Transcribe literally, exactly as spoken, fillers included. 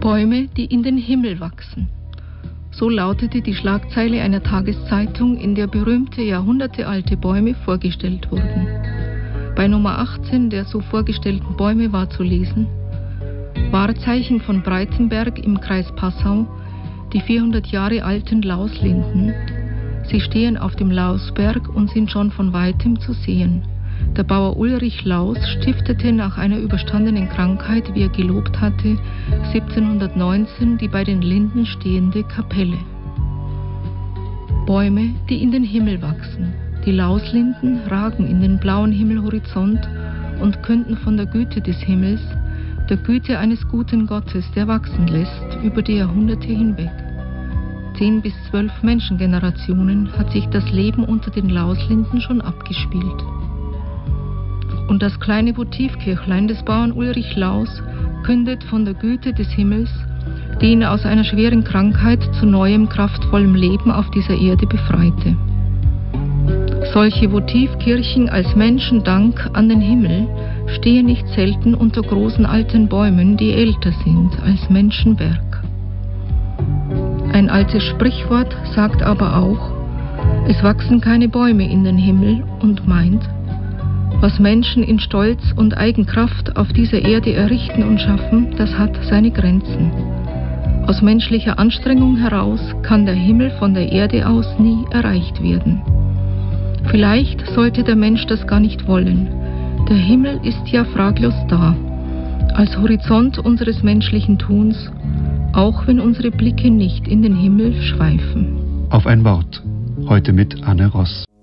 Bäume, die in den Himmel wachsen. So lautete die Schlagzeile einer Tageszeitung, in der berühmte, jahrhundertealte Bäume vorgestellt wurden. Bei Nummer achtzehn der so vorgestellten Bäume war zu lesen: Wahrzeichen von Breitenberg im Kreis Passau, die vierhundert Jahre alten Lauslinden. Sie stehen auf dem Lausberg und sind schon von weitem zu sehen. Der Bauer Ulrich Laus stiftete nach einer überstandenen Krankheit, wie er gelobt hatte, siebzehnhundertneunzehn die bei den Linden stehende Kapelle. Bäume, die in den Himmel wachsen. Die Lauslinden ragen in den blauen Himmelhorizont und künden von der Güte des Himmels, der Güte eines guten Gottes, der wachsen lässt über die Jahrhunderte hinweg. Zehn bis zwölf Menschengenerationen hat sich das Leben unter den Lauslinden schon abgespielt. Und das kleine Votivkirchlein des Bauern Ulrich Laus kündet von der Güte des Himmels, die ihn aus einer schweren Krankheit zu neuem, kraftvollem Leben auf dieser Erde befreite. Solche Votivkirchen als Menschendank an den Himmel stehen nicht selten unter großen alten Bäumen, die älter sind als Menschenwerk. Ein altes Sprichwort sagt aber auch, es wachsen keine Bäume in den Himmel, und meint, was Menschen in Stolz und Eigenkraft auf dieser Erde errichten und schaffen, das hat seine Grenzen. Aus menschlicher Anstrengung heraus kann der Himmel von der Erde aus nie erreicht werden. Vielleicht sollte der Mensch das gar nicht wollen. Der Himmel ist ja fraglos da, als Horizont unseres menschlichen Tuns, auch wenn unsere Blicke nicht in den Himmel schweifen. Auf ein Wort. Heute mit Anne Ross.